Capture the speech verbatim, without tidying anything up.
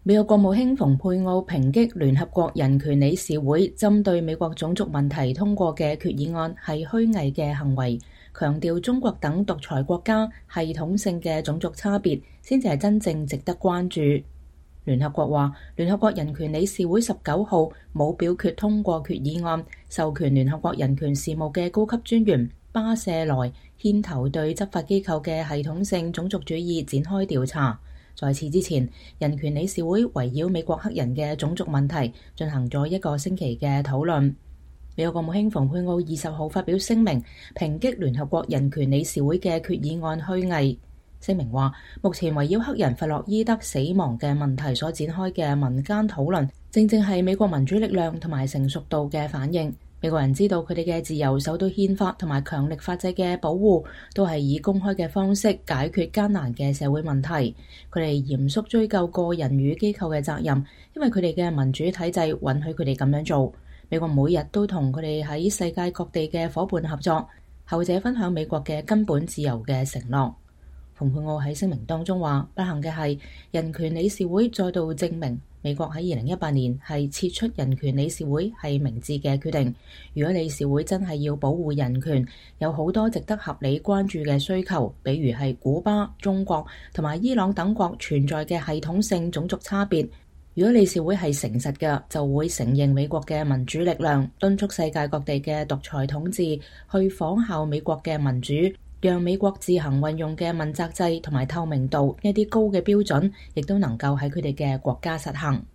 美國國務卿蓬佩奧抨擊聯合國人權理事會針對美國種族問題通過嘅決議案係虛偽嘅行為，強調中國等獨裁國家系統性嘅種族差別先至係真正值得關注。聯合國話，聯合國人權理事會十九號冇表決通過決議案，授權聯合國人權事務嘅高級專員巴舍萊牽頭對執法機構嘅系統性種族主義展開調查。在此之前，人權理事會圍繞美國黑人嘅種族問題進行咗一個星期嘅討論。美國國務卿蓬佩奧二十號發表聲明，抨擊聯合國人權理事會嘅決議案虛偽。聲明話，目前圍繞黑人弗洛伊德死亡嘅問題所展開嘅民間討論，正正係美國民主力量同埋成熟度嘅反應。美國人知道佢哋嘅自由受到憲法同埋強力法制嘅保護，都係以公開嘅方式解決艱難嘅社會問題。佢哋嚴肅追究個人與機構嘅責任，因為佢哋嘅民主體制允許佢哋咁樣做。美國每日都同佢哋喺世界各地嘅夥伴合作，後者分享美國嘅根本自由嘅承諾。蓬佩奧喺聲明當中話，不幸嘅係人權理事會再度證明美國喺二零一八年係撤出人權理事會係明智嘅決定。如果理事會真係要保護人權，有好多值得合理關注嘅需求，比如係古巴、中國同埋伊朗等國存在嘅系統性種族差別。如果理事會係誠實嘅，就會承認美國嘅民主力量，敦促世界各地嘅獨裁統治去仿效美國嘅民主，讓美國自行運用嘅問責制同埋透明度一啲高嘅標準，亦都能夠喺佢哋嘅國家實行。